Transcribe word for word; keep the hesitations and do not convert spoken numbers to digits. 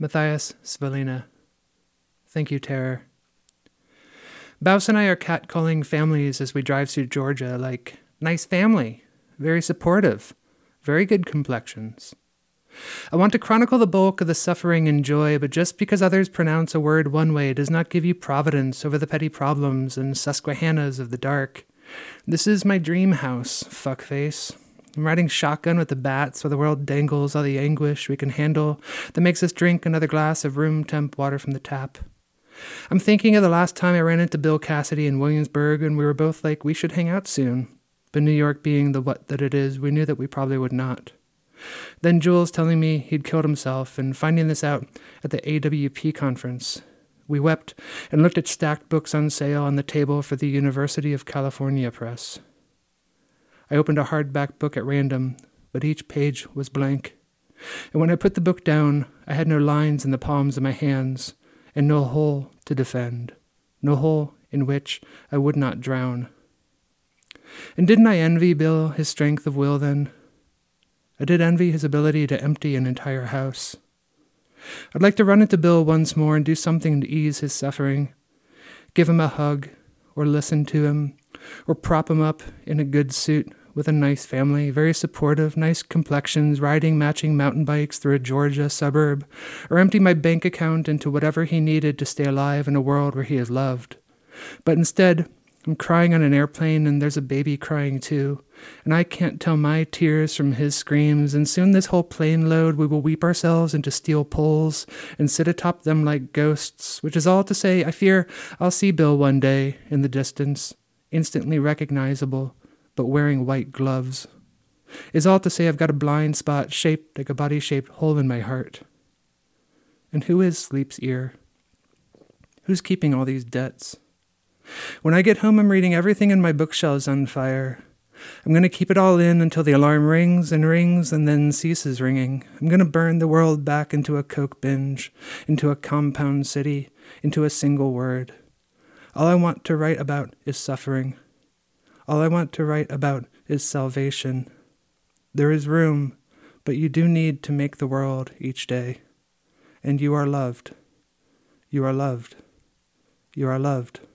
Matthias Svalina. Thank you, Terror. Baus and I are catcalling families as we drive through Georgia, like, nice family, very supportive, very good complexions. I want to chronicle the bulk of the suffering and joy, but just because others pronounce a word one way does not give you providence over the petty problems and Susquehannas of the dark. This is my dream house, fuckface. I'm riding shotgun with the bats while the world dangles all the anguish we can handle that makes us drink another glass of room-temp water from the tap. I'm thinking of the last time I ran into Bill Cassidy in Williamsburg and we were both like, we should hang out soon. But New York being the what that it is, we knew that we probably would not. Then Jules telling me he'd killed himself and finding this out at the A W P conference. We wept and looked at stacked books on sale on the table for the University of California Press. I opened a hardback book at random, but each page was blank. And when I put the book down, I had no lines in the palms of my hands, and no hole to defend, no hole in which I would not drown. And didn't I envy Bill his strength of will then? I did envy his ability to empty an entire house. I'd like to run into Bill once more and do something to ease his suffering, give him a hug, or listen to him, or prop him up in a good suit with a nice family, very supportive, nice complexions, riding matching mountain bikes through a Georgia suburb, or empty my bank account into whatever he needed to stay alive in a world where he is loved. But instead, I'm crying on an airplane and there's a baby crying too, and I can't tell my tears from his screams, and soon this whole plane load we will weep ourselves into steel poles and sit atop them like ghosts, which is all to say I fear I'll see Bill one day in the distance, instantly recognizable, but wearing white gloves. Is all to say I've got a blind spot shaped like a body-shaped hole in my heart. And who is Sleep's ear? Who's keeping all these debts? When I get home, I'm reading everything in my bookshelves on fire. I'm going to keep it all in until the alarm rings and rings and then ceases ringing. I'm going to burn the world back into a coke binge, into a compound city, into a single word. All I want to write about is suffering. All I want to write about is salvation. There is room, but you do need to make the world each day. And you are loved. You are loved. You are loved.